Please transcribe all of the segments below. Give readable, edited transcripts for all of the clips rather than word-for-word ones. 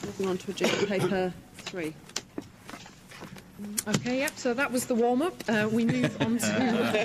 Moving on to agenda paper 3. Okay, yep, so that was the warm-up. We move on to...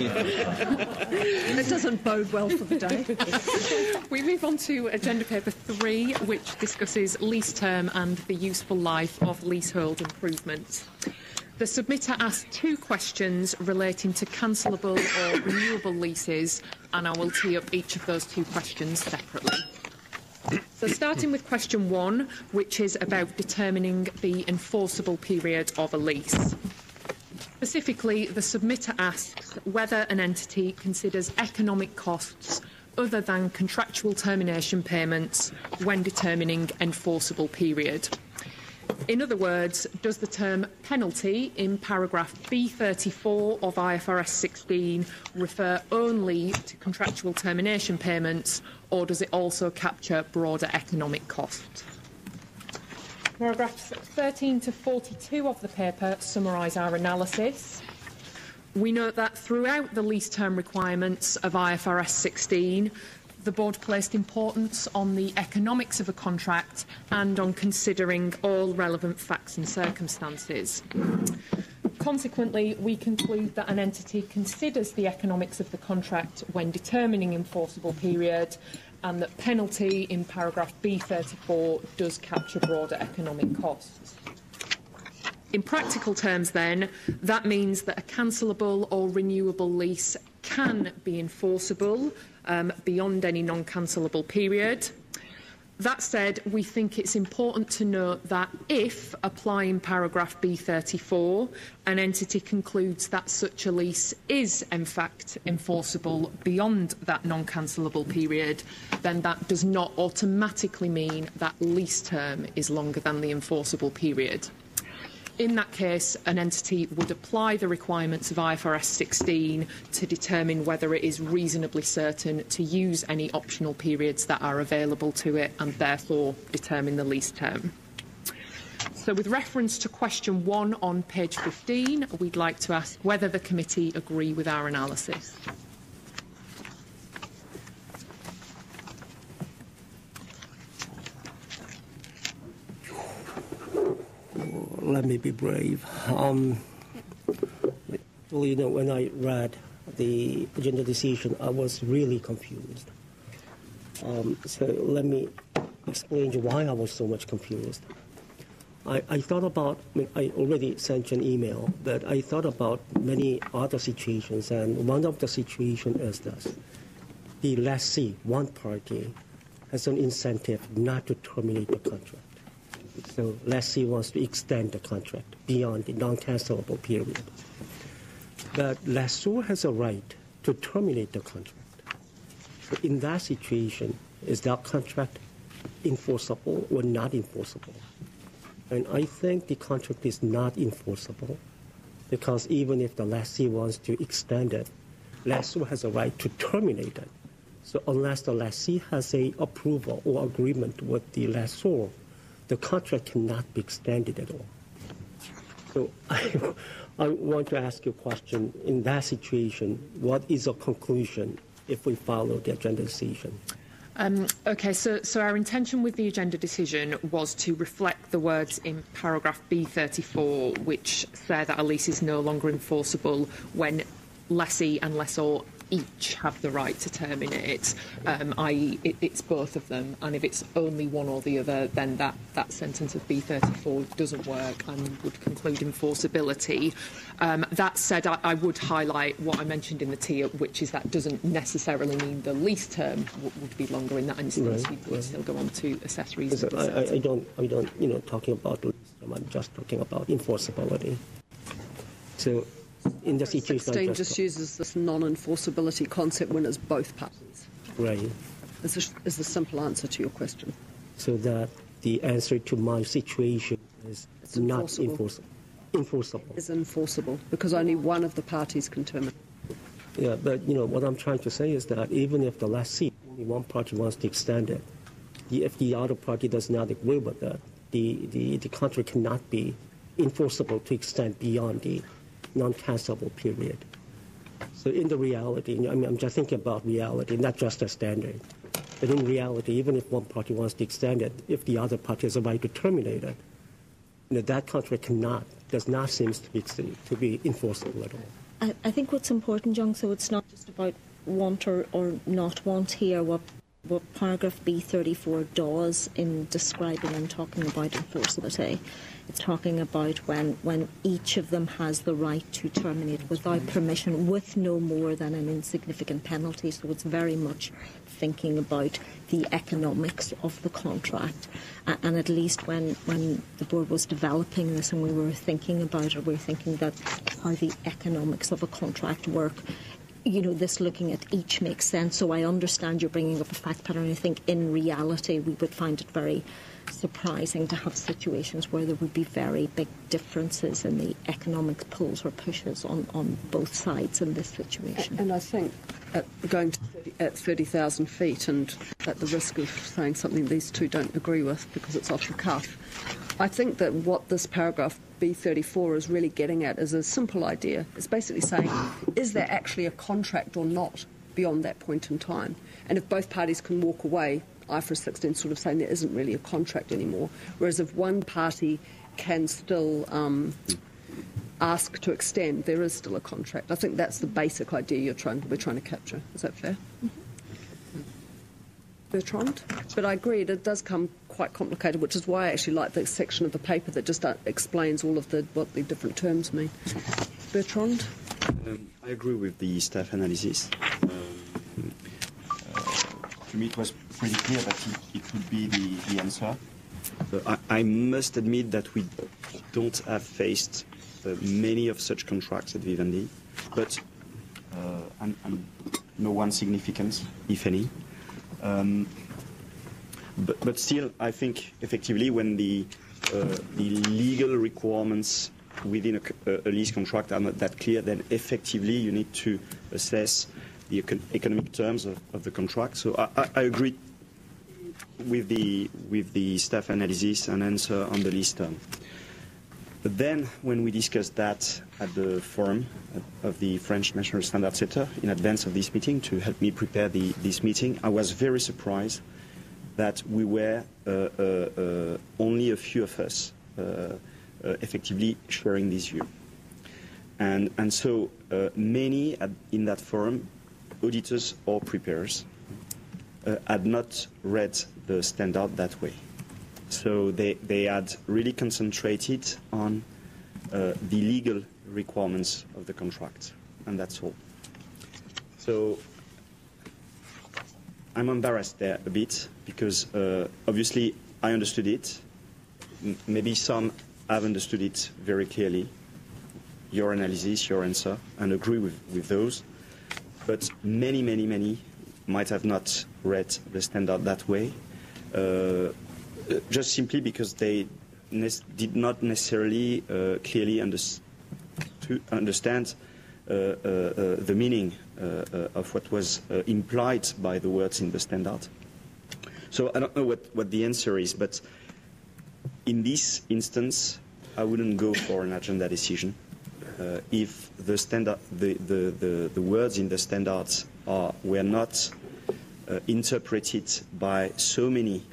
It doesn't bode well for the day. We move on to agenda paper 3, which discusses lease term and the useful life of leasehold improvements. The submitter asked 2 questions relating to cancelable or renewable leases, and I will tee up each of those 2 questions separately. So starting with question 1, which is about determining the enforceable period of a lease. Specifically, the submitter asks whether an entity considers economic costs other than contractual termination payments when determining enforceable period. In other words, does the term penalty in paragraph B34 of IFRS 16 refer only to contractual termination payments, or does it also capture broader economic costs? Paragraphs 13 to 42 of the paper summarise our analysis. We note that throughout the lease term requirements of IFRS 16, the board placed importance on the economics of a contract and on considering all relevant facts and circumstances. Consequently, we conclude that an entity considers the economics of the contract when determining enforceable period, and that penalty in paragraph B34 does capture broader economic costs. In practical terms, then, that means that a cancelable or renewable lease can be enforceable beyond any non-cancelable period. That said, we think it's important to note that if, applying paragraph B34, an entity concludes that such a lease is in fact enforceable beyond that non-cancelable period, then that does not automatically mean that lease term is longer than the enforceable period. In that case, an entity would apply the requirements of IFRS 16 to determine whether it is reasonably certain to use any optional periods that are available to it, and therefore determine the lease term. So with reference to question 1 on page 15, we'd like to ask whether the committee agree with our analysis. Let me be brave. Well, when I read the agenda decision, I was really confused. So let me explain why I was so much confused. I thought about, I already sent you an email, but I thought about many other situations, and one of the situations is this. The lessee, one party, has an incentive not to terminate the contract. So lessee wants to extend the contract beyond the non-cancelable period. But lessor has a right to terminate the contract. So in that situation, is that contract enforceable or not enforceable? And I think the contract is not enforceable, because even if the lessee wants to extend it, lessor has a right to terminate it. So unless the lessee has a approval or agreement with the lessor, the contract cannot be extended at all. So I want to ask you a question. In that situation, what is a conclusion if we follow the agenda decision? Okay, so our intention with the agenda decision was to reflect the words in paragraph B34, which say that a lease is no longer enforceable when lessee and lessor each have the right to terminate, i.e. it's both of them, and if it's only one or the other, then that sentence of B34 doesn't work and would conclude enforceability. That said, I would highlight what I mentioned in the tee-up, which is that doesn't necessarily mean the lease term would be longer in that instance. Right, We'd still go on to assess reasonably. I don't, talking about the lease term, I'm just talking about enforceability. So in the situation, 16 just uses this non-enforceability concept when it's both parties. Right. Is the simple answer to your question. So that the answer to my situation is It's not enforceable. Enforceable. Is enforceable because only one of the parties can terminate. Yeah, but what I'm trying to say is that even if the lessee, only one party wants to extend it, if the other party does not agree with that, the contract cannot be enforceable to extend beyond the non-cancelable period. So in the reality, I'm just thinking about reality, not just a standard. But in reality, even if one party wants to extend it, if the other party has a right to terminate it, that contract does not seem to be enforceable at all. I think what's important, Young, so it's not just about want or not want here. What paragraph B34 does in describing and talking about enforceability, it's talking about when each of them has the right to terminate without permission, with no more than an insignificant penalty. So it's very much thinking about the economics of the contract. And at least when the board was developing this and we were thinking about it, we were thinking that how the economics of a contract work, this looking at each makes sense. So I understand you're bringing up a fact pattern. I think in reality we would find it very surprising to have situations where there would be very big differences in the economic pulls or pushes on both sides in this situation. And I think going to at 30,000 feet, and at the risk of saying something these two don't agree with because it's off the cuff, I think that what this paragraph B34 is really getting at is a simple idea. It's basically saying, is there actually a contract or not beyond that point in time? And if both parties can walk away, IFRS 16 sort of saying there isn't really a contract anymore. Whereas if one party can still ask to extend, there is still a contract. I think that's the basic idea we're trying to capture. Is that fair? Mm-hmm. Bertrand? But I agree, it does come quite complicated, which is why I actually like the section of the paper that just explains all of what the different terms mean. Bertrand? I agree with the staff analysis. To me, it was pretty clear that it would be the answer. I must admit that we don't have faced many of such contracts at Vivendi, but and no one significant, if any. But still, I think effectively when the legal requirements within a lease contract are not that clear, then effectively you need to assess the economic terms of the contract. So I agree with the staff analysis and answer on the lease term. But then when we discussed that at the forum of the French National Standard Setter in advance of this meeting to help me prepare this meeting, I was very surprised that we were only a few of us effectively sharing this view. And so many in that forum, auditors or preparers, had not read the standard that way. So they had really concentrated on the legal requirements of the contract, and that's all. So I'm embarrassed there a bit because obviously I understood it. Maybe some have understood it very clearly, your analysis, your answer, and agree with those. But many might have not read the standard that way, just simply because they did not necessarily clearly understand the meaning of what was implied by the words in the standard. So I don't know what the answer is, but in this instance, I wouldn't go for an agenda decision. If the standard, the words in the standards were not interpreted by so many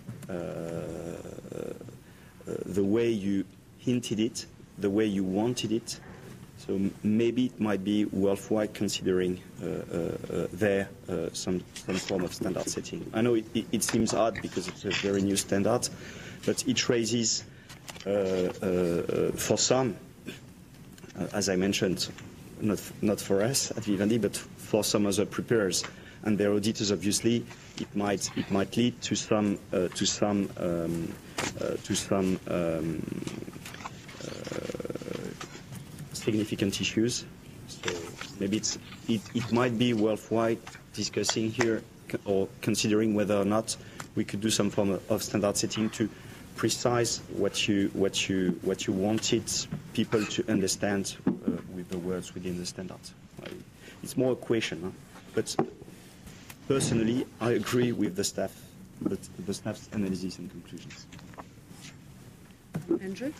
the way you hinted it, the way you wanted it. So maybe it might be worthwhile considering there some form of standard setting. I know it seems odd because it's a very new standard, but it raises for some, as I mentioned, not for us at Vivendi, but for some other preparers and their auditors. Obviously, it might lead to some significant issues. So maybe it might be worthwhile discussing here or considering whether or not we could do some form of standard setting to precise what you wanted people to understand with the words within the standard. It's more a question, huh? But personally, I agree with the staff's analysis and conclusions. Andrew?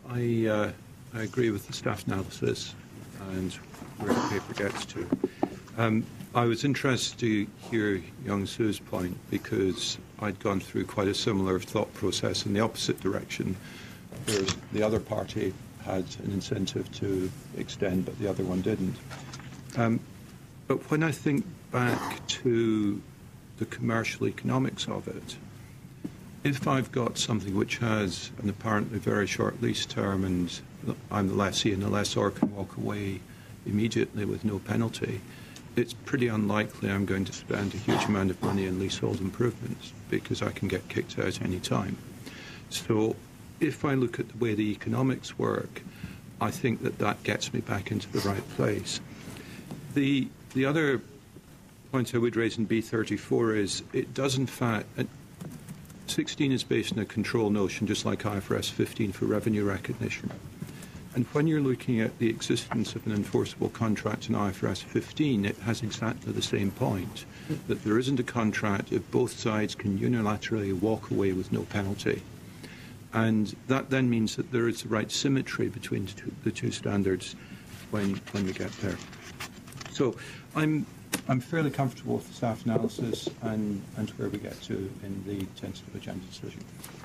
I agree with the staff analysis and where the paper gets to. I was interested to hear Young Soo's point because I'd gone through quite a similar thought process in the opposite direction, whereas the other party had an incentive to extend, but the other one didn't. But when I think back to the commercial economics of it, if I've got something which has an apparently very short lease term and I'm the lessee and the lessor can walk away immediately with no penalty, it's pretty unlikely I'm going to spend a huge amount of money in leasehold improvements because I can get kicked out any time. So if I look at the way the economics work, I think that gets me back into the right place. The other point I would raise in B34 is it does in fact, 16 is based on a control notion just like IFRS 15 for revenue recognition. And when you're looking at the existence of an enforceable contract in IFRS 15, it has exactly the same point, that there isn't a contract if both sides can unilaterally walk away with no penalty. And that then means that there is the right symmetry between the two standards when we get there. So I'm fairly comfortable with the staff analysis and where we get to in the tentative agenda decision.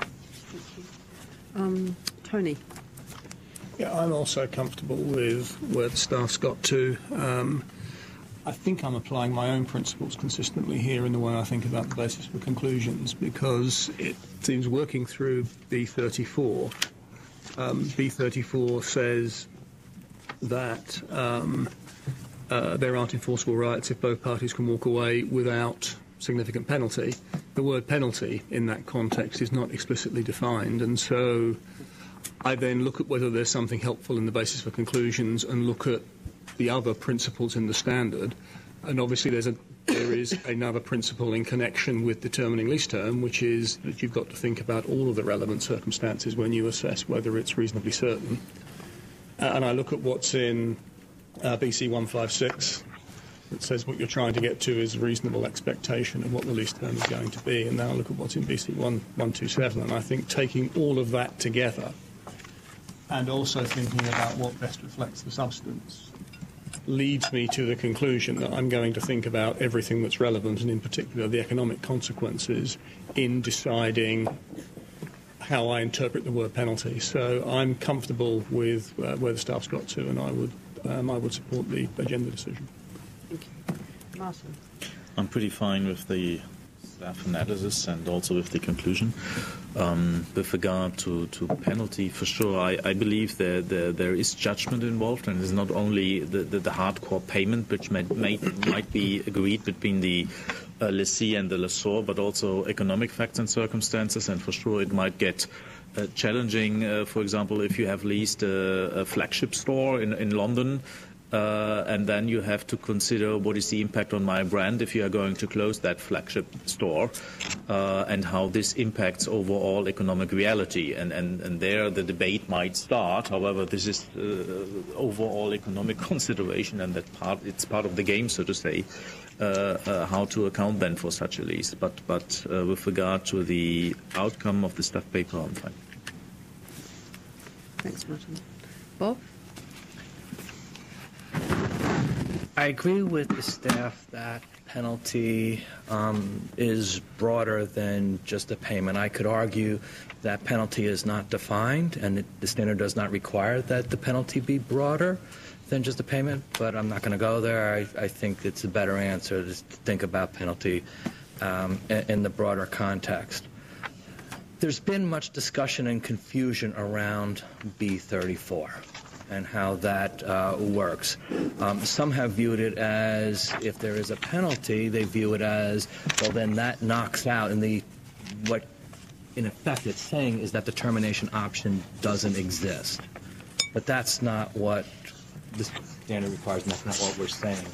Thank you. Tony. Yeah, I'm also comfortable with where the staff's got to. I think I'm applying my own principles consistently here in the way I think about the basis for conclusions, because it seems working through B34. B34 says that there aren't enforceable rights if both parties can walk away without significant penalty. The word penalty in that context is not explicitly defined, and so I then look at whether there's something helpful in the basis for conclusions and look at the other principles in the standard. And obviously there is another principle in connection with determining lease term, which is that you've got to think about all of the relevant circumstances when you assess whether it's reasonably certain. And I look at what's in BC 156. It says what you're trying to get to is a reasonable expectation of what the lease term is going to be. And then I look at what's in BC 127. And I think taking all of that together and also thinking about what best reflects the substance leads me to the conclusion that I'm going to think about everything that's relevant, and in particular the economic consequences, in deciding how I interpret the word penalty. So I'm comfortable with where the staff's got to, and I would support the agenda decision. Thank you. Martin. I'm pretty fine with the staff analysis and also with the conclusion. With regard to penalty, for sure, I believe there is judgment involved, and it's not only the hardcore payment, which might be agreed between the lessee and the lessor, but also economic facts and circumstances, and for sure it might get challenging, for example, if you have leased a flagship store in London, and then you have to consider what is the impact on my brand if you are going to close that flagship store, and how this impacts overall economic reality. And there the debate might start. However, this is overall economic consideration, and it's part of the game, so to say, how to account then for such a lease. But with regard to the outcome of the staff paper, I'm fine. Thanks, Martin. Bob? I agree with the staff that penalty is broader than just a payment. I could argue that penalty is not defined, and the standard does not require that the penalty be broader than just a payment, but I'm not going to go there. I think it's a better answer to think about penalty in the broader context. There's been much discussion and confusion around B34 and how that works. Some have viewed it as, if there is a penalty, they view it as, well, then that knocks out, and what in effect it's saying is that the termination option doesn't exist. But that's not what the standard requires, and that's not what we're saying.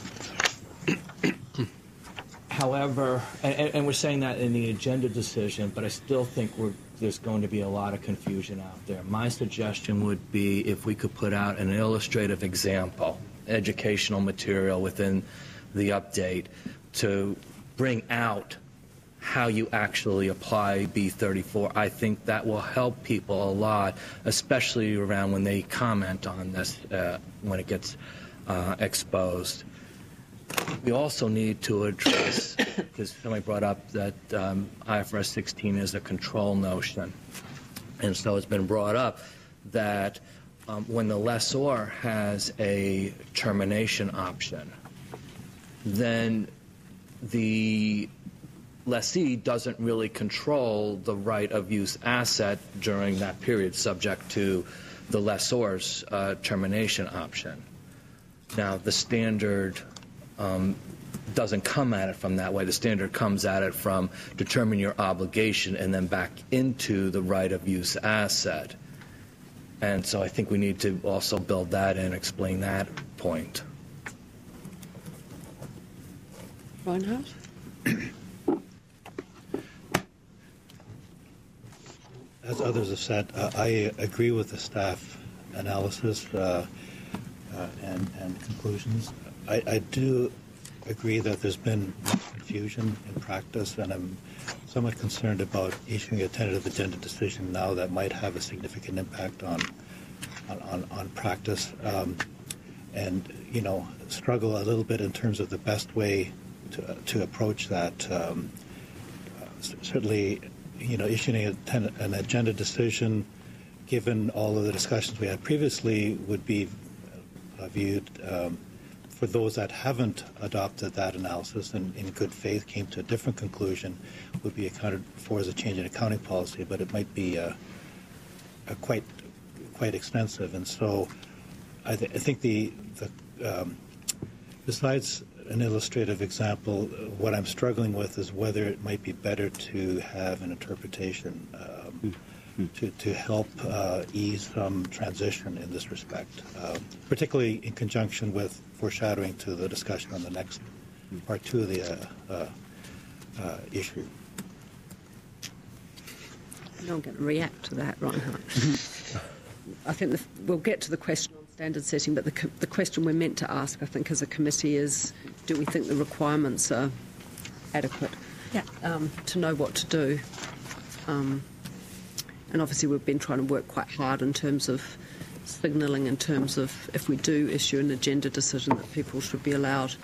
However, and we're saying that in the agenda decision, but I still think there's going to be a lot of confusion out there. My suggestion would be if we could put out an illustrative example, educational material within the update to bring out how you actually apply B34. I think that will help people a lot, especially around when they comment on this, when it gets exposed. we also need to address, because somebody brought up that IFRS 16 is a control notion. And so it's been brought up that when the lessor has a termination option, then the lessee doesn't really control the right of use asset during that period, subject to the lessor's termination option. Now, the standard doesn't come at it from that way. The standard comes at it from determine your obligation and then back into the right of use asset. And so I think we need to also build that in, explain that point. Reinhard? As others have said, I agree with the staff analysis and conclusions. I do agree that there's been confusion in practice, and I'm somewhat concerned about issuing a tentative agenda decision now that might have a significant impact on practice, and struggle a little bit in terms of the best way to approach that. Certainly, issuing an agenda decision, given all of the discussions we had previously, would be viewed for those that haven't adopted that analysis and in good faith came to a different conclusion, would be accounted for as a change in accounting policy, but it might be quite extensive. And so I think the besides an illustrative example, what I'm struggling with is whether it might be better to have an interpretation to help ease some transition in this respect, particularly in conjunction with foreshadowing to the discussion on the next part 2 of the issue. I'm not going to react to that, Reinhard. I think we'll get to the question on standard setting, but the question we're meant to ask, I think, as a committee is, do we think the requirements are adequate to know what to do? And obviously we've been trying to work quite hard in terms of signalling, in terms of if we do issue an agenda decision, that people should be allowed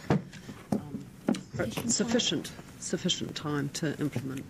sufficient time to implement.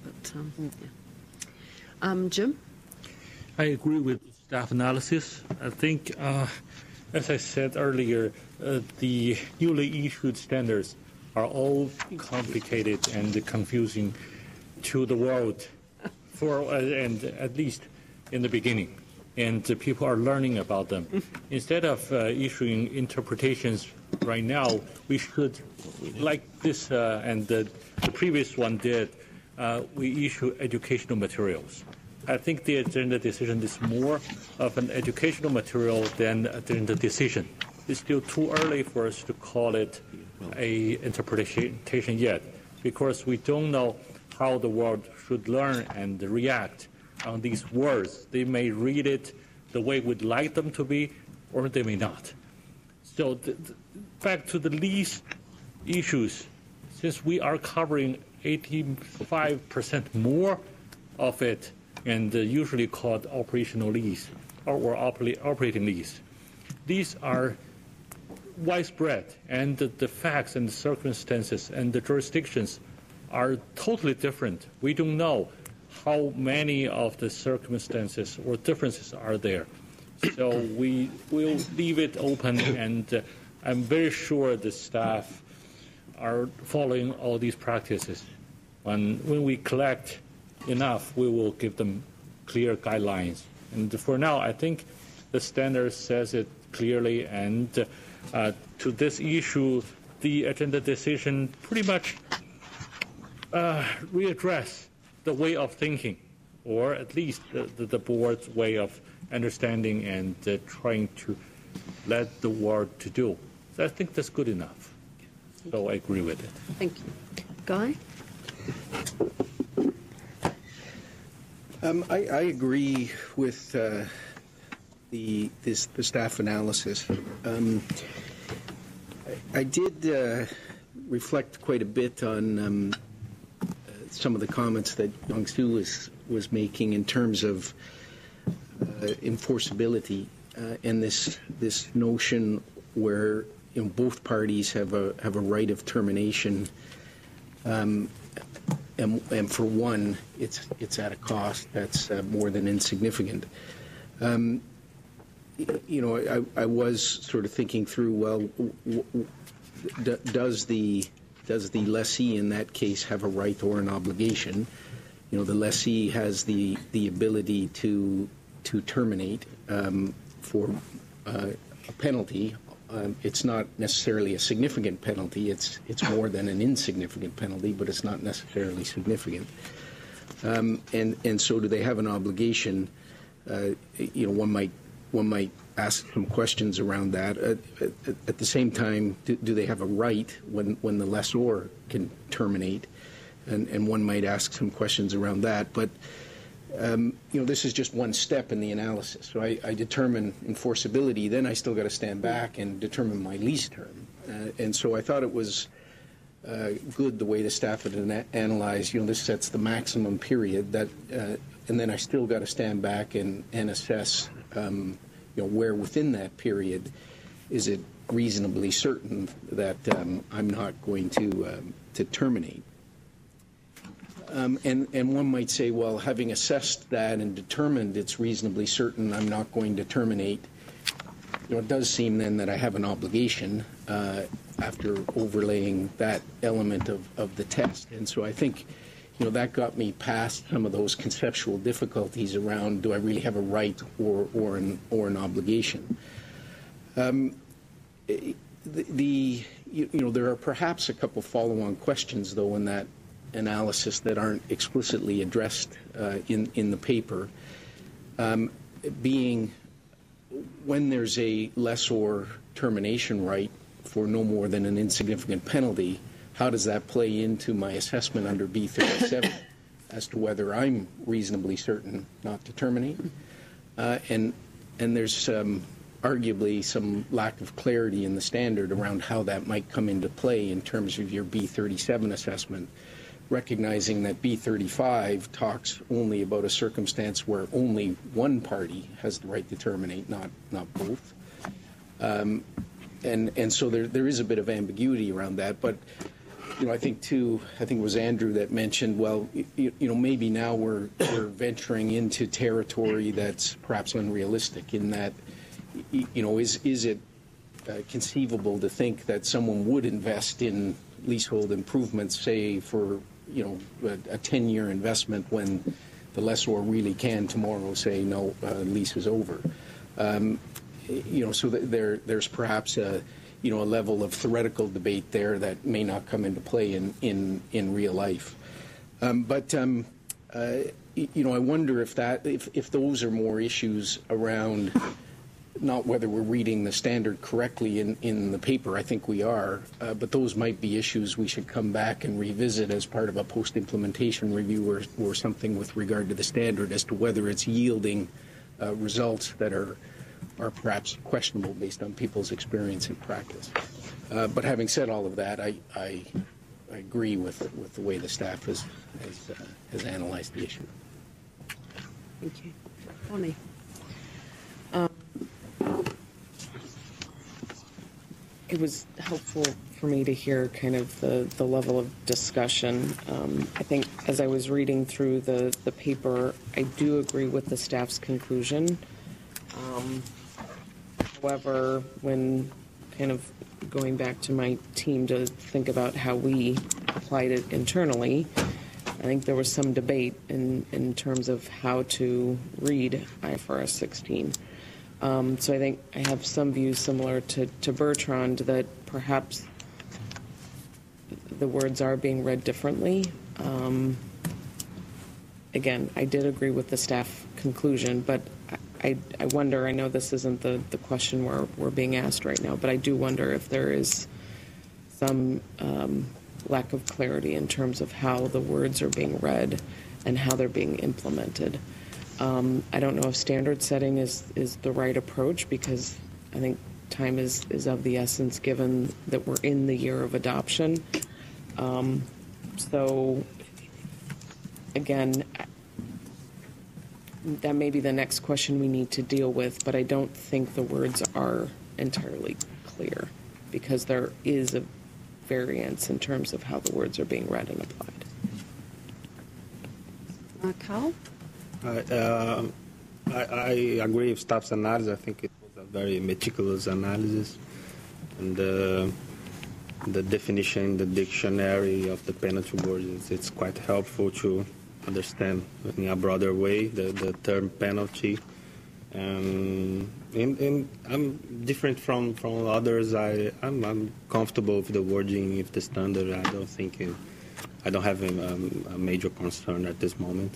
But Jim? I agree with staff analysis. I think, as I said earlier, the newly issued standards are all complicated and confusing to the world, and at least in the beginning. And people are learning about them. Instead of issuing interpretations right now, we should, like this and the previous one did, we issue educational materials. I think the agenda decision is more of an educational material than an agenda decision. It's still too early for us to call it a interpretation yet, because we don't know how the world should learn and react on these words. They may read it the way we'd like them to be, or they may not. So back to the lease issues, since we are covering 85% more of it, and usually called operational lease or operating lease. These are widespread, and the facts and the circumstances and the jurisdictions are totally different. We don't know how many of the circumstances or differences are there. So we will leave it open, and I'm very sure the staff are following all these practices. When we collect enough, we will give them clear guidelines. And for now, I think the standard says it clearly, and to this issue, the agenda decision pretty much readdress the way of thinking, or at least the board's way of understanding and trying to let the world to do. So I think that's good enough. So I agree with it. Thank you. Guy? I agree with the staff analysis. I did reflect quite a bit on some of the comments that Young-Soo was making in terms of enforceability and this notion where both parties have a right of termination, and for one, it's at a cost that's more than insignificant. I was sort of thinking through, well, does the lessee in that case have a right or an obligation? The lessee has the ability to terminate for a penalty. It's not necessarily a significant penalty. It's more than an insignificant penalty, but it's not necessarily significant. And so, do they have an obligation? One might ask some questions around that. At the same time, do they have a right when the lessor can terminate? And one might ask some questions around that. But this is just one step in the analysis. So I determine enforceability, then I still got to stand back and determine my lease term. And so I thought it was good the way the staff had analyzed, this sets the maximum period, that, and then I still got to stand back and assess, where within that period is it reasonably certain that I'm not going to terminate. And one might say, well, having assessed that and determined it's reasonably certain I'm not going to terminate, it does seem then that I have an obligation after overlaying that element of the test. And so I think, that got me past some of those conceptual difficulties around, do I really have a right or an obligation? There are perhaps a couple follow-on questions, though, in that analysis that aren't explicitly addressed in the paper, being when there's a lessor termination right for no more than an insignificant penalty, how does that play into my assessment under B37 as to whether I'm reasonably certain not to terminate? And there's arguably some lack of clarity in the standard around how that might come into play in terms of your B37 assessment, recognizing that B35 talks only about a circumstance where only one party has the right to terminate, not both. And so there is a bit of ambiguity around that. But, I think it was Andrew that mentioned, well, maybe now we're venturing into territory that's perhaps unrealistic in that, is it conceivable to think that someone would invest in leasehold improvements, say, for a 10-year investment when the lessor really can tomorrow say, no, lease is over. So there's perhaps a level of theoretical debate there that may not come into play in real life. But I wonder if those are more issues around not whether we're reading the standard correctly in the paper. I think we are, but those might be issues we should come back and revisit as part of a post-implementation review or something with regard to the standard as to whether it's yielding results that are perhaps questionable based on people's experience and practice. But having said all of that, I agree with the way the staff has analyzed the issue. Thank you. Bonnie. It was helpful for me to hear kind of the level of discussion. I think as I was reading through the paper, I do agree with the staff's conclusion. However, when kind of going back to my team to think about how we applied it internally, I think there was some debate in terms of how to read IFRS 16. So I think I have some views similar to Bertrand that perhaps the words are being read differently. Again, I did agree with the staff conclusion, but I wonder, I know this isn't the question we're being asked right now, but I do wonder if there is some lack of clarity in terms of how the words are being read and how they're being implemented. I don't know if standard setting is the right approach, because I think time is of the essence given that we're in the year of adoption. So again, that may be the next question we need to deal with, but I don't think the words are entirely clear. because there is a variance in terms of how the words are being read and applied. Carl? I agree with staff's analysis. I think it was a very meticulous analysis. And the definition in the dictionary of the penalty words, it's quite helpful to understand in a broader way the term penalty. And I'm different from others. I'm comfortable with the wording, with the standard. I don't have a major concern at this moment.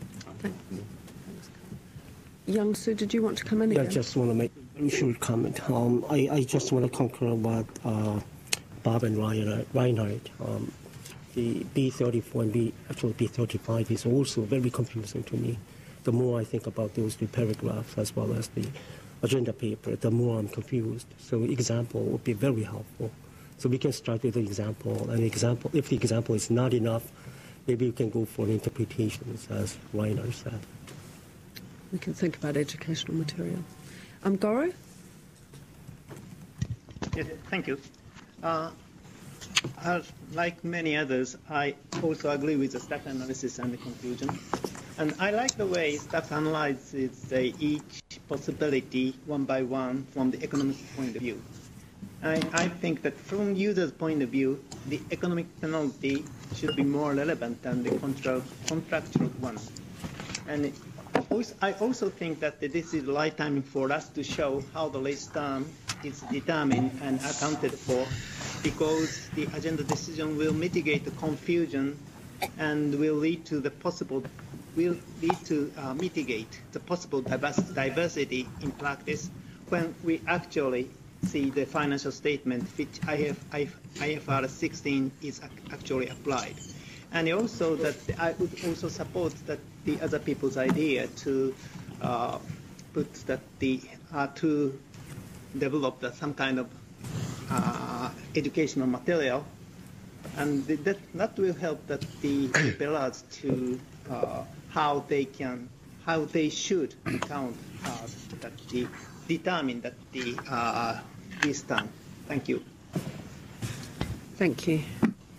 Young Soo, did you want to come in Yeah, again? I just want to make a very short comment. I just want to concur what Bob and Reinhardt. The B34 and B35 is also very confusing to me. The more I think about those two paragraphs as well as the agenda paper, the more I'm confused. So example would be very helpful. So we can start with an example. If the example is not enough, maybe you can go for interpretations, as Reinhardt said. We can think about educational material. Goro? Yes, thank you. Like many others, I also agree with the staff analysis and the conclusion. And I like the way staff analyzes each possibility one by one from the economic point of view. I think that from user's point of view, the economic penalty should be more relevant than the contractual one. And I also think that this is the right time for us to show how the lease term is determined and accounted for, because the agenda decision will mitigate the confusion and will lead to mitigate the possible diversity in practice when we actually see the financial statement which IFRS 16 is actually applied. And also that I would also support that the other people's idea to put that to develop some kind of educational material, and that will help that the pillars to how they should count determine that the this term. Thank you. Thank you.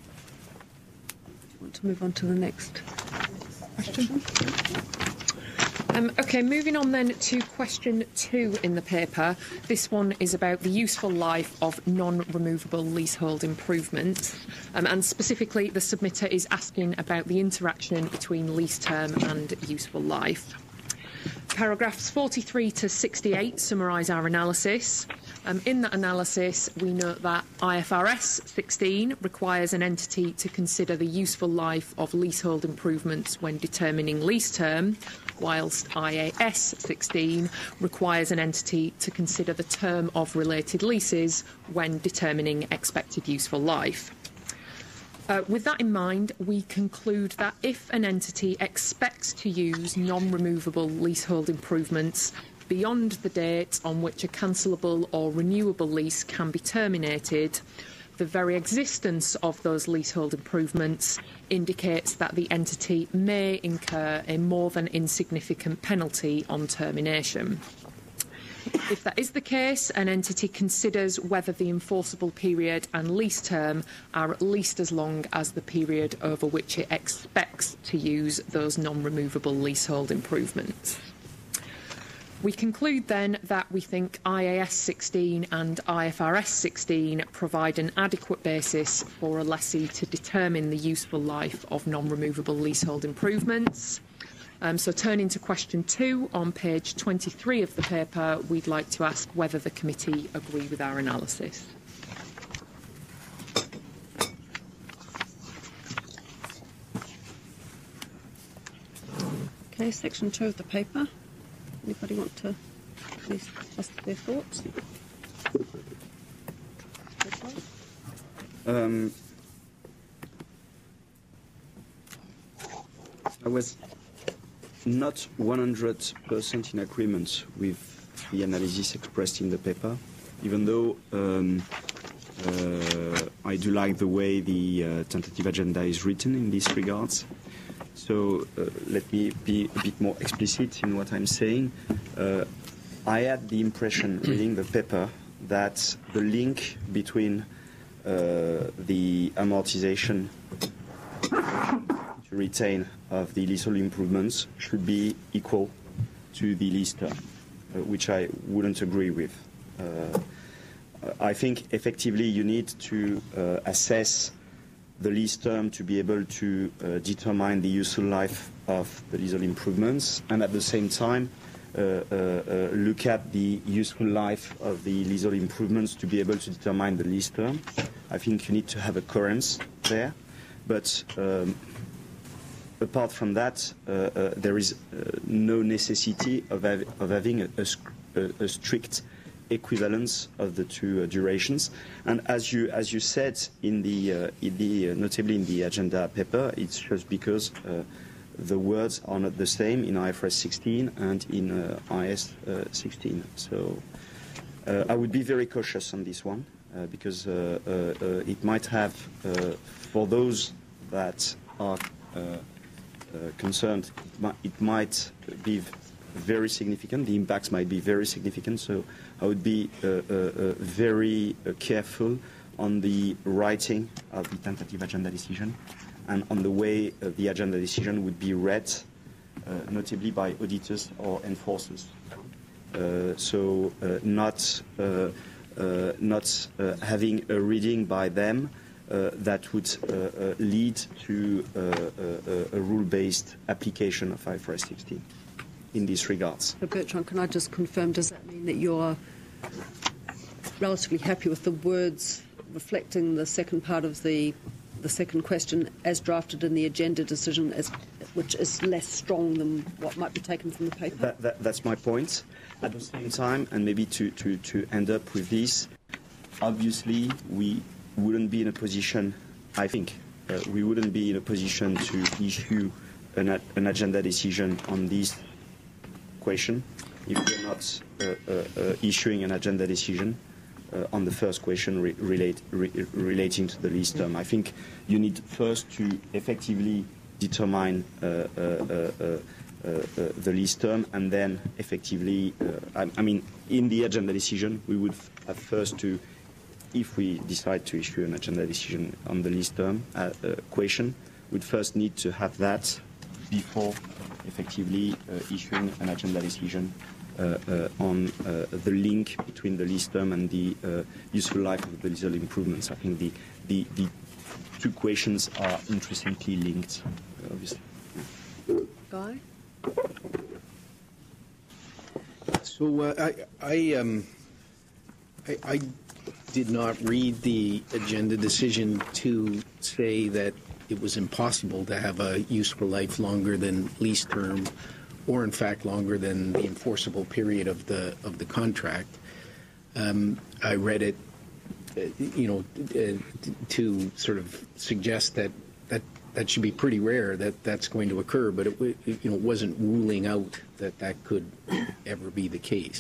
Want to move on to the next question? Okay, moving on then to question 2 in the paper. This one is about the useful life of non-removable leasehold improvements. And specifically, the submitter is asking about the interaction between lease term and useful life. Paragraphs 43 to 68 summarise our analysis. In that analysis, we note that IFRS 16 requires an entity to consider the useful life of leasehold improvements when determining lease term, whilst IAS 16 requires an entity to consider the term of related leases when determining expected useful life. With that in mind, we conclude that if an entity expects to use non-removable leasehold improvements beyond the date on which a cancelable or renewable lease can be terminated, the very existence of those leasehold improvements indicates that the entity may incur a more than insignificant penalty on termination. If that is the case, an entity considers whether the enforceable period and lease term are at least as long as the period over which it expects to use those non-removable leasehold improvements. We conclude then that we think IAS 16 and IFRS 16 provide an adequate basis for a lessee to determine the useful life of non-removable leasehold improvements. So turning to question 2 on page 23 of the paper, we'd like to ask whether the committee agree with our analysis. Okay, section 2 of the paper. Anybody want to please ask their thoughts? I was not 100% in agreement with the analysis expressed in the paper, even though I do like the way the tentative agenda is written in these regards. So let me be a bit more explicit in what I'm saying. I had the impression, reading the paper, that the link between the amortization to retain of the leasehold improvements should be equal to the lease term, which I wouldn't agree with. I think effectively you need to assess the lease term to be able to determine the useful life of the leasehold improvements, and at the same time look at the useful life of the leasehold improvements to be able to determine the lease term. I think you need to have a coherence there. But apart from that, there is no necessity of having a strict equivalence of the two durations. And as you said in the notably in the agenda paper, it's just because the words are not the same in IFRS 16 and in IAS 16. So I would be very cautious on this one because it might have, for those that are concerned, it might be very significant. The impacts might be very significant. So I would be very careful on the writing of the tentative agenda decision and on the way the agenda decision would be read, notably by auditors or enforcers. So not having a reading by them that would lead to a rule-based application of IFRS 16 in these regards. So Bertrand, can I just confirm, does that mean that you're relatively happy with the words reflecting the second part of the second question as drafted in the agenda decision, which is less strong than what might be taken from the paper? That's my point. At the same time, and maybe to end up with this, obviously we wouldn't be in a position, I think, we wouldn't be in a position to issue an agenda decision on this question if we're not issuing an agenda decision on the first question relating to the lease term. I think you need first to effectively determine the lease term, and then effectively, I mean, in the agenda decision, we would have first to, if we decide to issue an agenda decision on the lease term question, we'd first need to have that before effectively issuing an agenda decision on the link between the lease term and the useful life of the leasehold improvements. I think the two questions are interestingly linked, obviously. Guy? So I did not read the agenda decision to say that it was impossible to have a useful life longer than lease term, or in fact longer than the enforceable period of the contract. I read it, to sort of suggest that should be pretty rare that that's going to occur, but it wasn't ruling out that could ever be the case.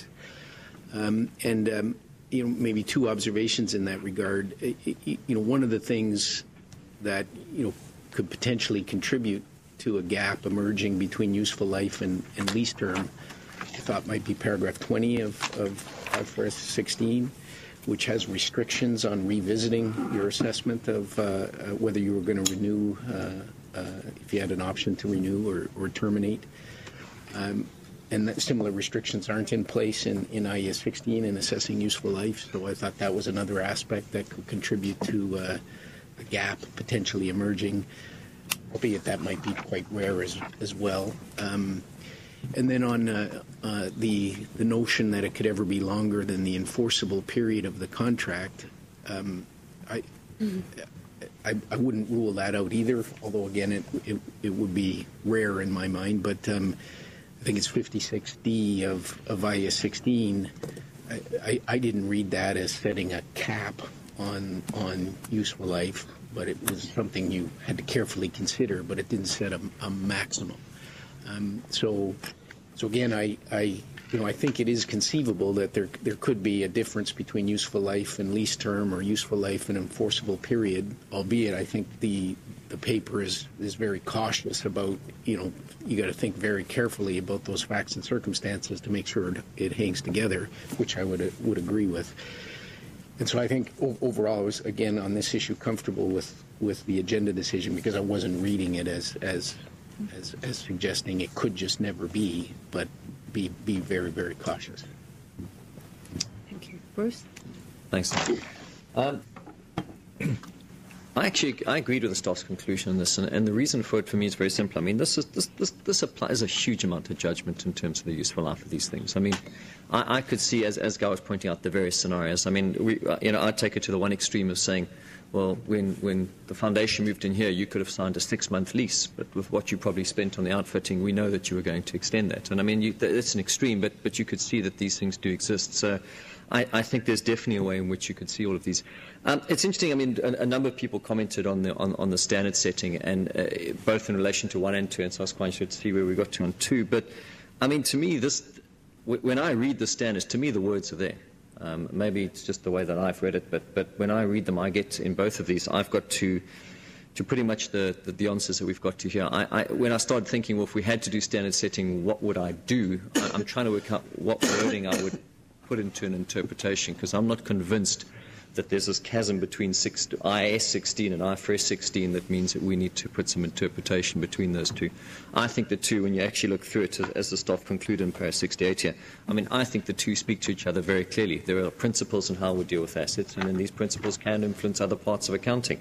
Maybe two observations in that regard. One of the things that could potentially contribute to a gap emerging between useful life and lease term, I thought might be paragraph 20 of IFRS 16, which has restrictions on revisiting your assessment of whether you were going to renew, if you had an option to renew or terminate. And that similar restrictions aren't in place in IAS 16 in assessing useful life, so I thought that was another aspect that could contribute to a gap potentially emerging, albeit that might be quite rare as well. And then on the notion that it could ever be longer than the enforceable period of the contract, I wouldn't rule that out either, although again it would be rare in my mind, but I think it's 56D of IAS 16. I didn't read that as setting a cap on useful life, but it was something you had to carefully consider, but it didn't set a maximum. So again, I I think it is conceivable that there could be a difference between useful life and lease term, or useful life and enforceable period, albeit I think the paper is very cautious about, you got to think very carefully about those facts and circumstances to make sure it hangs together, which I would agree with. And so I think overall I was, again, on this issue, comfortable with the agenda decision, because I wasn't reading it as suggesting it could just never be, but be very, very cautious. Thank you. Bruce? Thanks. I agreed with the staff's conclusion on this, and the reason for it for me is very simple. I mean, this applies a huge amount of judgment in terms of the useful life of these things. I mean, I could see, as Guy was pointing out, the various scenarios. I mean, I'd take it to the one extreme of saying, well, when the foundation moved in here, you could have signed a 6-month lease, but with what you probably spent on the outfitting, we know that you were going to extend that. And I mean, it's an extreme, but you could see that these things do exist. So I think there's definitely a way in which you could see all of these. It's interesting. I mean, a number of people commented on the standard setting, and both in relation to 1 and 2, and so I was quite interested to see where we got to on 2. But I mean, to me, when I read the standards, to me the words are there. Maybe it's just the way that I've read it, but when I read them, I get in both of these, I've got to pretty much the answers that we've got to here. When I started thinking, well, if we had to do standard setting, what would I do? I'm trying to work out what wording I would put into an interpretation, because I'm not convinced that there's this chasm between IAS 16 and IFRS 16 that means that we need to put some interpretation between those two. I think the two, when you actually look through it, as the staff conclude in paragraph 68 here, I mean, I think the two speak to each other very clearly. There are principles in how we deal with assets, and then these principles can influence other parts of accounting.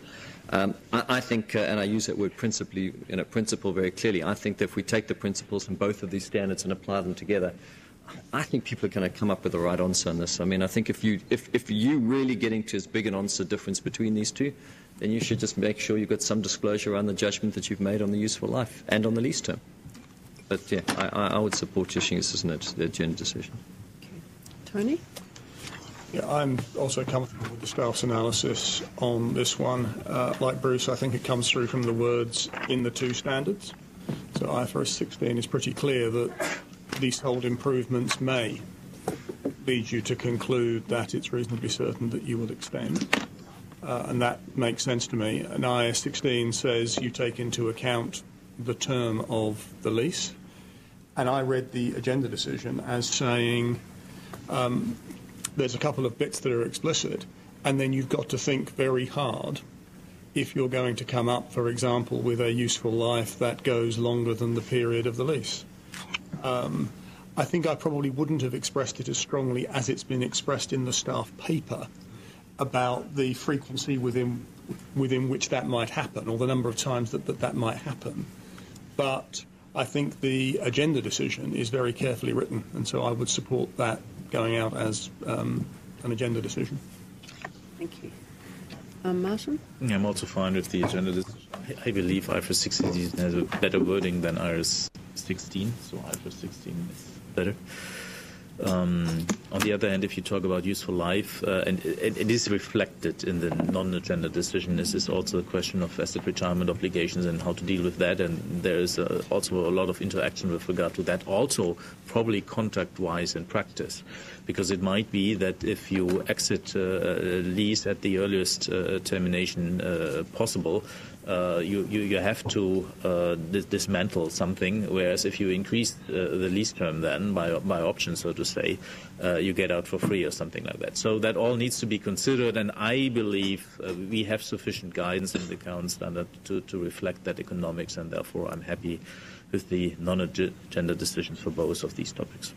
I think, and I use that word principle very clearly, I think that if we take the principles in both of these standards and apply them together, I think people are going to come up with the right answer on this. I mean, I think if you really getting to as big an answer difference between these two, then you should just make sure you've got some disclosure around the judgment that you've made on the useful life and on the lease term. But yeah, I would support issuing this as an agenda decision. Okay. Tony? Yeah, I'm also comfortable with the staff's analysis on this one. Like Bruce, I think it comes through from the words in the two standards. So IFRS 16 is pretty clear that leasehold improvements may lead you to conclude that it's reasonably certain that you will extend. And that makes sense to me. And IAS 16 says you take into account the term of the lease. And I read the agenda decision as saying there's a couple of bits that are explicit, and then you've got to think very hard if you're going to come up, for example, with a useful life that goes longer than the period of the lease. I think I probably wouldn't have expressed it as strongly as it's been expressed in the staff paper about the frequency within which that might happen, or the number of times that might happen. But I think the agenda decision is very carefully written, and so I would support that going out as an agenda decision. Thank you. Martin? I'm also fine with the agenda decision. I believe IFRS 16 has a better wording than IFRS 16, so IFRS 16 is better. On the other hand, if you talk about useful life, and it is reflected in the non-agenda decision, this is also a question of asset retirement obligations and how to deal with that, and there is also a lot of interaction with regard to that, also probably contract-wise in practice, because it might be that if you exit a lease at the earliest termination possible, you have to dismantle something, whereas if you increase the lease term then by option, so to say, you get out for free or something like that. So that all needs to be considered, and I believe we have sufficient guidance in the account standard to reflect that economics, and therefore I'm happy with the non-agenda decisions for both of these topics.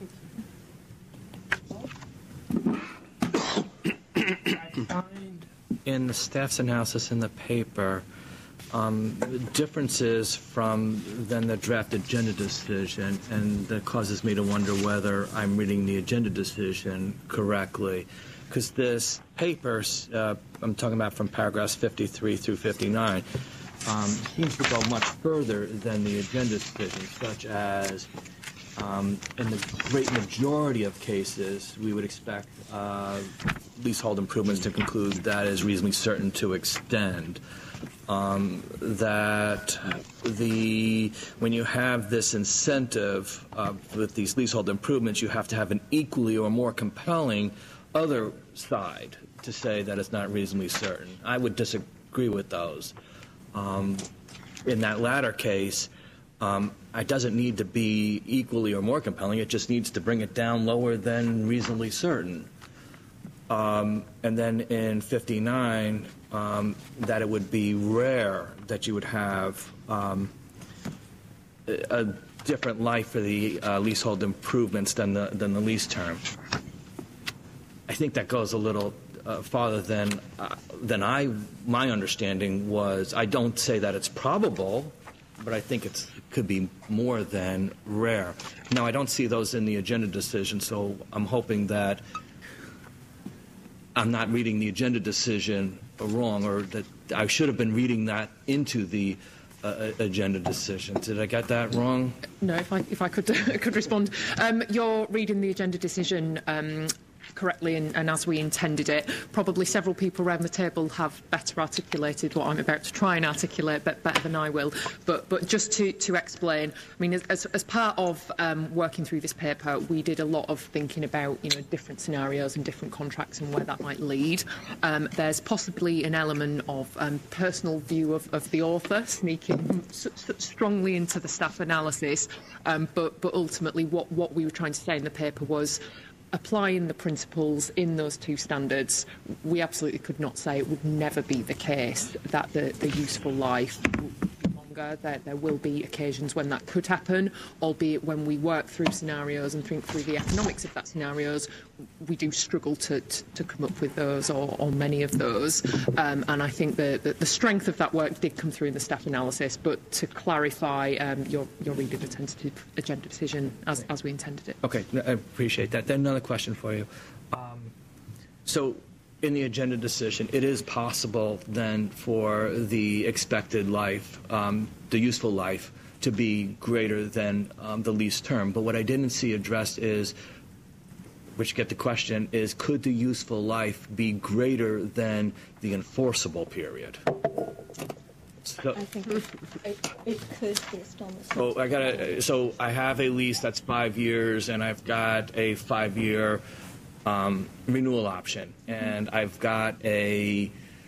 I find in the staff's analysis in the paper differences from then the draft agenda decision, and that causes me to wonder whether I'm reading the agenda decision correctly. Because this paper, I'm talking about from paragraphs 53 through 59, seems to go much further than the agenda decision, such as in the great majority of cases, we would expect leasehold improvements to conclude that is reasonably certain to extend. that when you have this incentive with these leasehold improvements, you have to have an equally or more compelling other side to say that it's not reasonably certain. I would disagree with those. In that latter case, it doesn't need to be equally or more compelling. It just needs to bring it down lower than reasonably certain. And then in 59, that it would be rare that you would have a different life for the leasehold improvements than the lease term. I think that goes a little farther than my understanding was. I don't say that it's probable, but I think it could be more than rare. Now, I don't see those in the agenda decision, so I'm hoping that I'm not reading the agenda decision wrong, or that I should have been reading that into the agenda decision. Did I get that wrong? No, if I could respond. You're reading the agenda decision correctly and as we intended it. Probably several people around the table have better articulated what I'm about to try and articulate better than I will. But just to explain, I mean, as part of working through this paper, we did a lot of thinking about different scenarios and different contracts and where that might lead. There's possibly an element of personal view of the author sneaking strongly into the staff analysis, but ultimately what we were trying to say in the paper was, applying the principles in those two standards, we absolutely could not say it would never be the case that the useful life would be longer. There will be occasions when that could happen, albeit when we work through scenarios and think through the economics of that scenarios, we do struggle to come up with those or many of those. And I think the strength of that work did come through in the staff analysis, but to clarify, you're reading the tentative agenda decision as we intended it. Okay, I appreciate that. Then another question for you. So in the agenda decision, it is possible then for the expected life, the useful life, to be greater than the lease term. But what I didn't see addressed is, which get the question, is could the useful life be greater than the enforceable period? So, I think it could, based on this. So I have a lease that's 5 years, and I've got a 5-year renewal option, and I've got a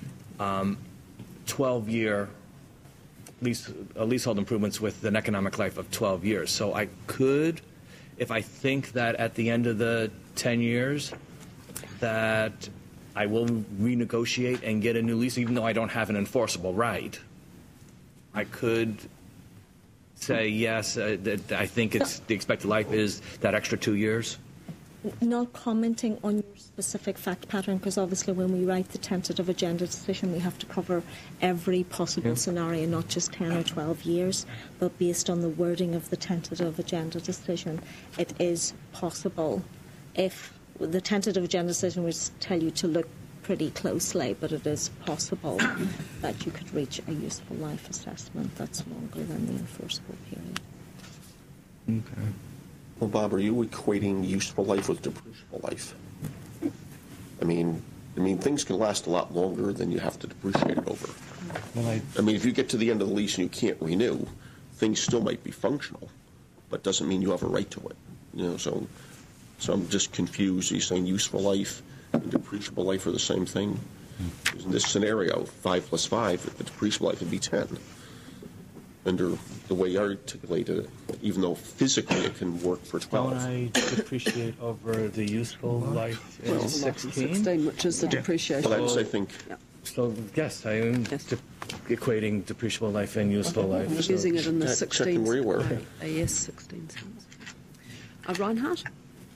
12-year leasehold improvements with an economic life of 12 years. So I could, if I think that at the end of the 10 years that I will renegotiate and get a new lease, even though I don't have an enforceable right, I could say yes, that I think it's the expected life is that extra 2 years. Not commenting on your specific fact pattern, because obviously when we write the tentative agenda decision, we have to cover every possible scenario, not just 10 or 12 years. But based on the wording of the tentative agenda decision, it is possible. If the tentative agenda decision would tell you to look pretty closely, but it is possible that you could reach a useful life assessment that's longer than the enforceable period. Okay. Well, Bob, are you equating useful life with depreciable life? I mean, things can last a lot longer than you have to depreciate it over. Well, I mean, if you get to the end of the lease and you can't renew, things still might be functional, but doesn't mean you have a right to it. So I'm just confused. Are you saying useful life and depreciable life are the same thing? In this scenario, 5 plus 5, the depreciable life would be 10. Under the way you articulated it, even though physically it can work for 12. Don't I depreciate over the useful life in 16, which is the depreciation. Well, I think. Yeah. So yes, I am equating depreciable life and useful life. We're using it in the 16. Where you were. AS 16. Reinhardt?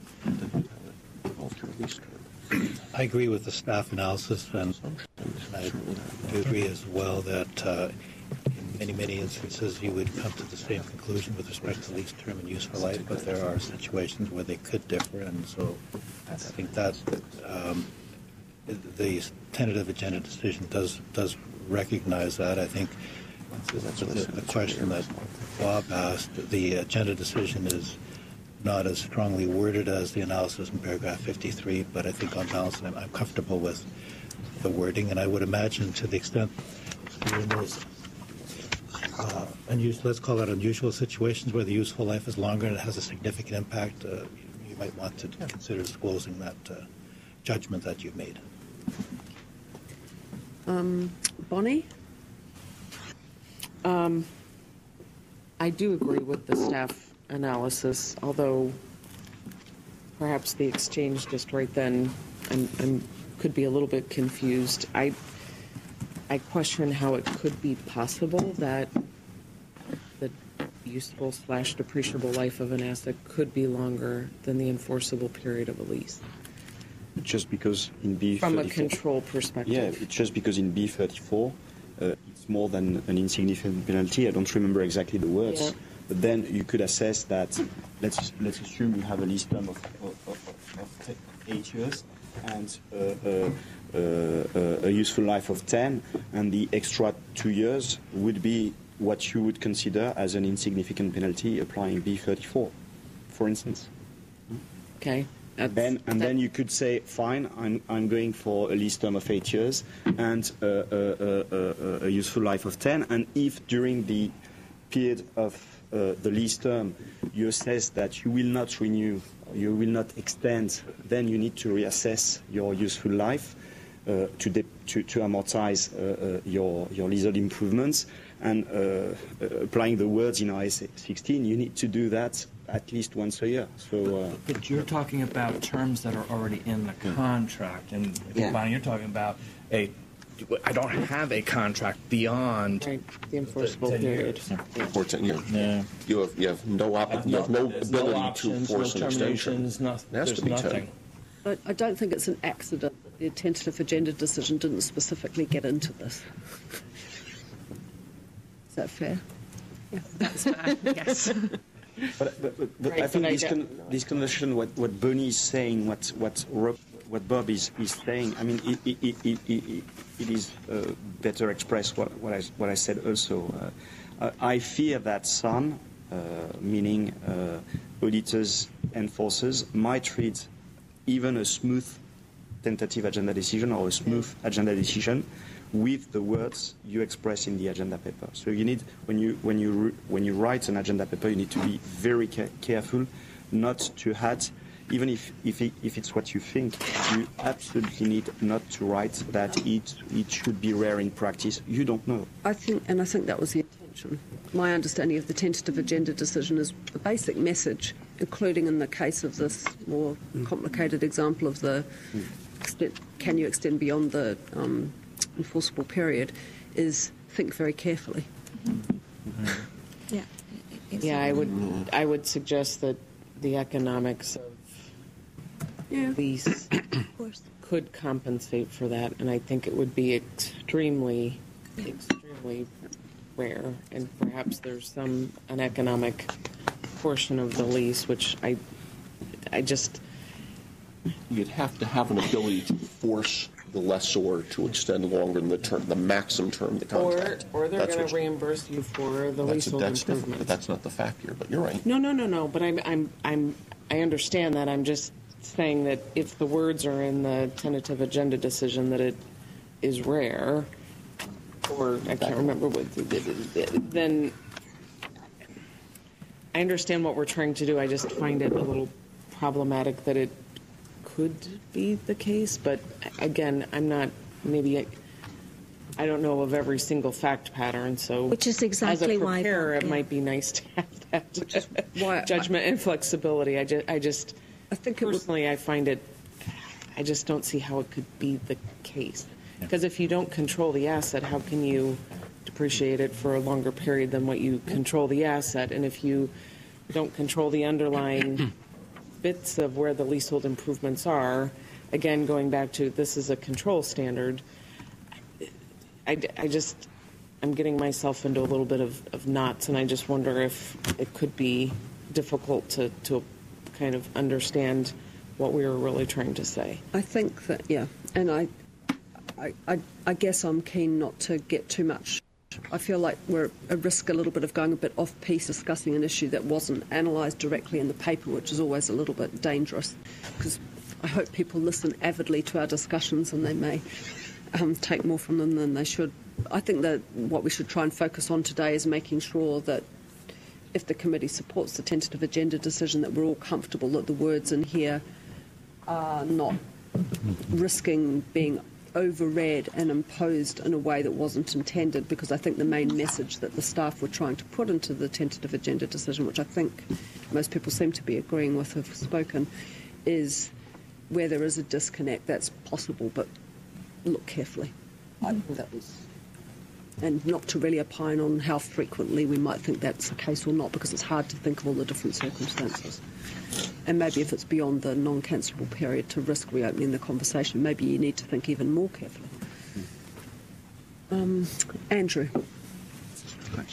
I agree with the staff analysis, and I do agree as well that in many instances you would come to the same conclusion with respect to lease term and useful life, but there are situations where they could differ, and so I think that the tentative agenda decision does recognize that. I think the question that Bob asked, the agenda decision is not as strongly worded as the analysis in paragraph 53, but I think on balance I'm comfortable with the wording, and I would imagine to the extent in those let's call that unusual situations where the useful life is longer and it has a significant impact, you might want to consider disclosing that judgment that you've made. Bonnie? I do agree with the staff analysis, although perhaps the exchange just right then I'm could be a little bit confused. I question how it could be possible that the useful / depreciable life of an asset could be longer than the enforceable period of a lease. Just because in B34... From a control perspective. Yeah, it's just because in B34, it's more than an insignificant penalty. I don't remember exactly the words. Yeah. But then you could assess that, let's assume you have a lease term of 8 years and a useful life of 10, and the extra 2 years would be what you would consider as an insignificant penalty applying B34, for instance. Okay. Then you could say, fine, I'm going for a lease term of 8 years and a useful life of 10, and if during the period of the lease term you assess that you will not renew, you will not extend, then you need to reassess your useful life to amortize your leasehold improvements. And applying the words in RS 16, you need to do that at least once a year. So, but you're talking about terms that are already in the contract, and Bonnie, you're talking about I don't have a contract beyond the enforceable period. For 10 years. Yeah. You have no ability to force an extension. There's nothing. But I don't think it's an accident that the tentative agenda decision didn't specifically get into this. Is that fair? Yeah, that's fair. Yes. But I think this conversation, what Bonnie is saying, what Bob is saying, I mean, it is better expressed what I said also. I fear that some, meaning auditors, enforcers, might read even a smooth tentative agenda decision or a smooth agenda decision with the words you express in the agenda paper. So you need, when you write an agenda paper, you need to be very careful not to add, even if it's what you think, you absolutely need not to write that it should be rare in practice. You don't know. I think that was the intention. My understanding of the tentative agenda decision is the basic message, including in the case of this more complicated example of the can you extend beyond the enforceable period, is think very carefully. Yeah. Yeah, I would suggest that the economics of lease could compensate for that, and I think it would be extremely rare, and perhaps there's an economic portion of the lease which I just... You'd have to have an ability to force the lessor to extend longer than the maximum term of the contract. Or they're going to reimburse you for the leasehold improvement. That's not the fact here, but you're right. No. But I understand that. I'm just saying that if the words are in the tentative agenda decision that it is rare, or I can't remember what, then I understand what we're trying to do. I just find it a little problematic that it could be the case, but again, I don't know of every single fact pattern, so which is exactly as a why preparer, it might be nice to have that judgment and flexibility. I think personally, I find it. I just don't see how it could be the case, because if you don't control the asset, how can you depreciate it for a longer period than what you control the asset? And if you don't control the underlying bits of where the leasehold improvements are, again, going back to this is a control standard, I'm getting myself into a little bit of knots, and I just wonder if it could be difficult to kind of understand what we were really trying to say. I think that, and I guess I'm keen not to get too much. I feel like we're at risk a little bit of going a bit off-piece discussing an issue that wasn't analysed directly in the paper, which is always a little bit dangerous, because I hope people listen avidly to our discussions and they may take more from them than they should I think that what we should try and focus on today is making sure that if the committee supports the tentative agenda decision, that we're all comfortable that the words in here are not risking being overread and imposed in a way that wasn't intended, because I think the main message that the staff were trying to put into the tentative agenda decision, which I think most people seem to be agreeing with, have spoken, is where there is a disconnect, that's possible, but look carefully. I think that was, and not to really opine on how frequently we might think that's the case or not, because it's hard to think of all the different circumstances. And maybe if it's beyond the non-cancelable period to risk reopening the conversation, maybe you need to think even more carefully. Andrew. Thanks.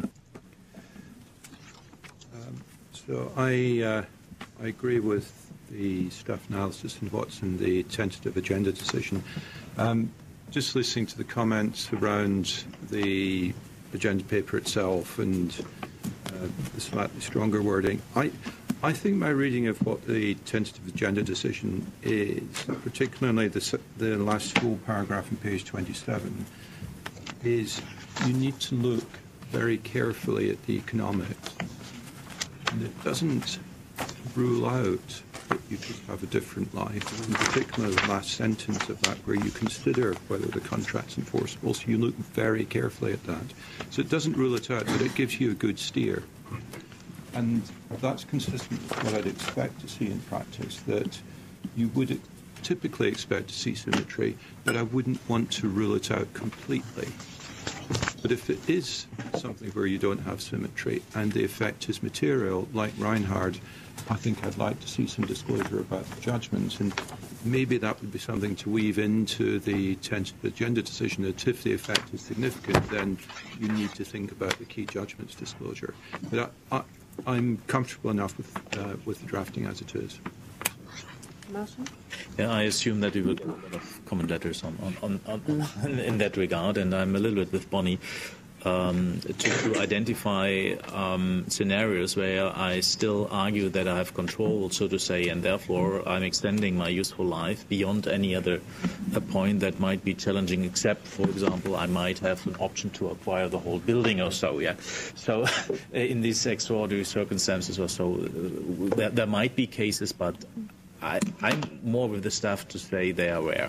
So I agree with the staff analysis and what's in the tentative agenda decision. Just listening to the comments around the agenda paper itself and the slightly stronger wording, I think my reading of what the tentative agenda decision is, particularly the last full paragraph on page 27, is you need to look very carefully at the economics. And it doesn't rule out that you could have a different life, in particular the last sentence of that, where you consider whether the contract's enforceable, so you look very carefully at that. So it doesn't rule it out, but it gives you a good steer. And that's consistent with what I'd expect to see in practice, that you would typically expect to see symmetry, but I wouldn't want to rule it out completely. But if it is something where you don't have symmetry and the effect is material, like Reinhard, I think I'd like to see some disclosure about the judgments, and maybe that would be something to weave into the tentative agenda decision, that if the effect is significant, then you need to think about the key judgments disclosure. But I'm comfortable enough with the drafting as it is. Martin? Yeah, I assume that we will get a lot of comment letters on in that regard, and I'm a little bit with Bonnie to identify scenarios where I still argue that I have control, so to say, and therefore I'm extending my useful life beyond any other point that might be challenging, except, for example, I might have an option to acquire the whole building or so, yeah. So in these extraordinary circumstances or so, there might be cases, but I'm more with the staff to say they are rare.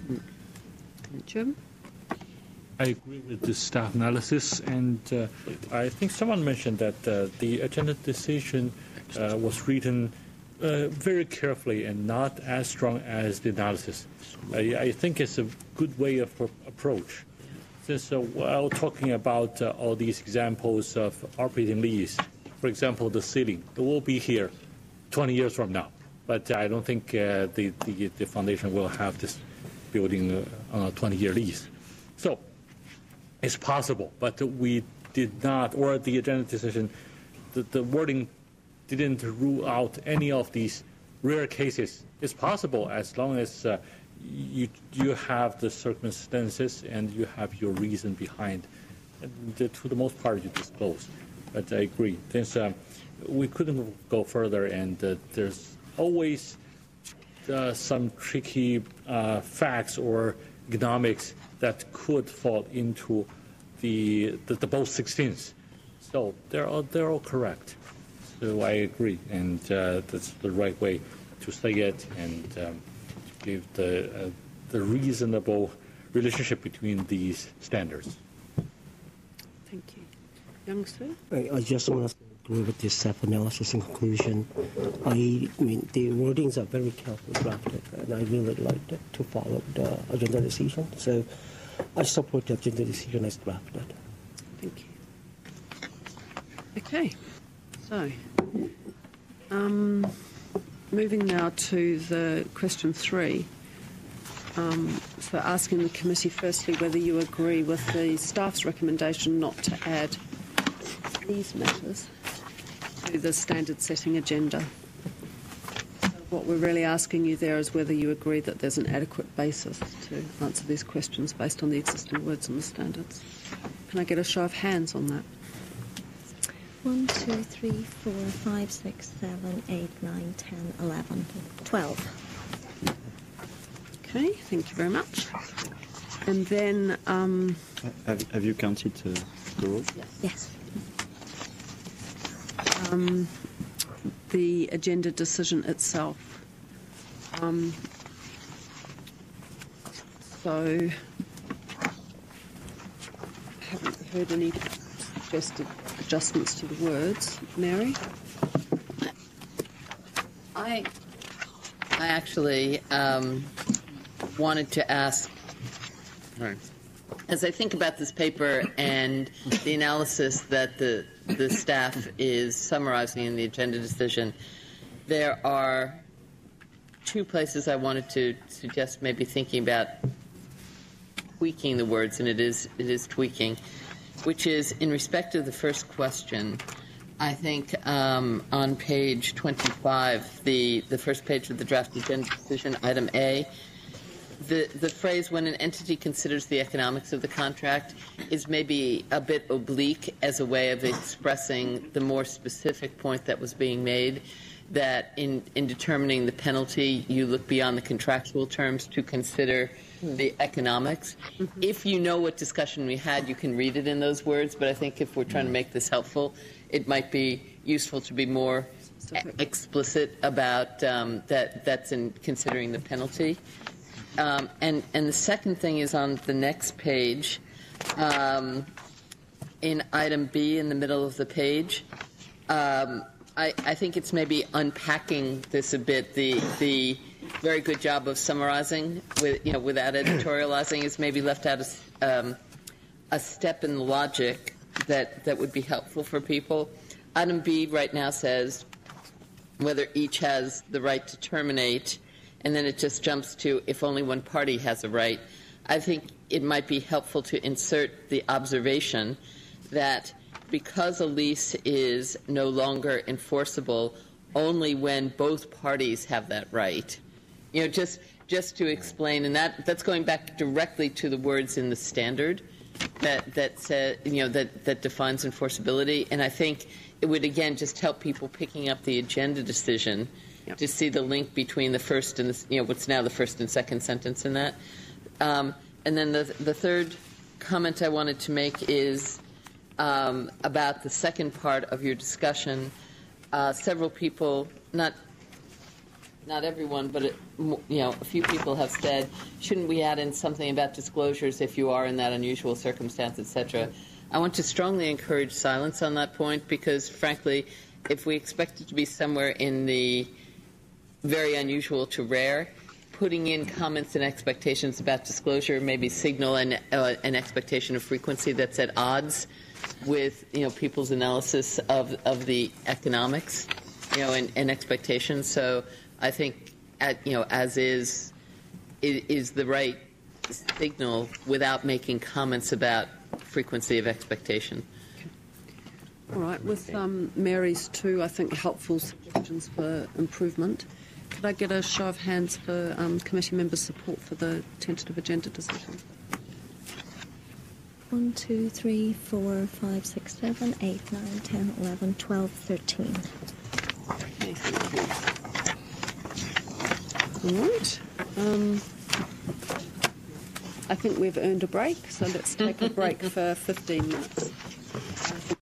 Jim? I agree with the staff analysis, and I think someone mentioned that the agenda decision was written very carefully and not as strong as the analysis. I think it's a good way of approach. Since while talking about all these examples of operating lease, for example, the ceiling, it will be here 20 years from now. But I don't think the foundation will have this building on a 20-year lease. So it's possible, but we did not, or the agenda decision, the wording didn't rule out any of these rare cases. It's possible as long as you have the circumstances and you have your reason behind. And to the most part, you disclose. But I agree. Since we couldn't go further, and there's always some tricky facts or economics that could fall into the both 16s. So they're all correct. So I agree, and that's the right way to say it, and give the reasonable relationship between these standards. Thank you. Young Soo? I just want to agree with this self-analysis and conclusion. I mean, the wordings are very carefully drafted, and I really like to follow the agenda decision. So I support the agenda decision as drafted. Thank you. Okay. So, moving now to the question 3. So asking the committee firstly whether you agree with the staff's recommendation not to add these matters to the standard setting agenda. So what we're really asking you there is whether you agree that there's an adequate basis to answer these questions based on the existing words and the standards. Can I get a show of hands on that? 1, 2, 3, 4, 5, 6, 7, 8, 9, 10, 11, 12. Okay, thank you very much. And then... have you counted the rows? Yes. The agenda decision itself. So, haven't heard any suggested adjustments to the words. Mary? I actually wanted to ask, as I think about this paper and the analysis that the staff is summarizing in the agenda decision, there are two places I wanted to suggest maybe thinking about tweaking the words, and it is tweaking, which is in respect of the first question. I think on page 25, the first page of the draft agenda decision, item A, the phrase "when an entity considers the economics of the contract" is maybe a bit oblique as a way of expressing the more specific point that was being made, that in determining the penalty, you look beyond the contractual terms to consider the economics. If you know what discussion we had, you can read it in those words, but I think if we're trying to make this helpful, it might be useful to be more explicit about that's in considering the penalty. And the second thing is on the next page, in item B in the middle of the page. I think it's maybe unpacking this a bit. The very good job of summarizing without editorializing is maybe left out a step in the logic that would be helpful for people. Item B right now says whether each has the right to terminate, and then it just jumps to if only one party has a right. I think it might be helpful to insert the observation that because a lease is no longer enforceable only when both parties have that right. Just to explain, and that's going back directly to the words in the standard that said, that defines enforceability. And I think it would again just help people picking up the agenda decision to see the link between the first and what's now the first and second sentence in that. And then the third comment I wanted to make is about the second part of your discussion. Several people, not everyone, but a few people have said, shouldn't we add in something about disclosures if you are in that unusual circumstance, etc. I want to strongly encourage silence on that point because, frankly, if we expect it to be somewhere in the very unusual to rare, putting in comments and expectations about disclosure maybe signal an expectation of frequency that's at odds with people's analysis of the economics, and expectations. So I think as is the right signal without making comments about frequency of expectation. All right, with Mary's two, I think, helpful suggestions for improvement. Could I get a show of hands for committee members' support for the tentative agenda decision? 1, 2, 3, 4, 5, 6, 7, 8, 9, 10, 11, 12, 13. Okay, thank you. All right. I think we've earned a break, so let's take a break for 15 minutes.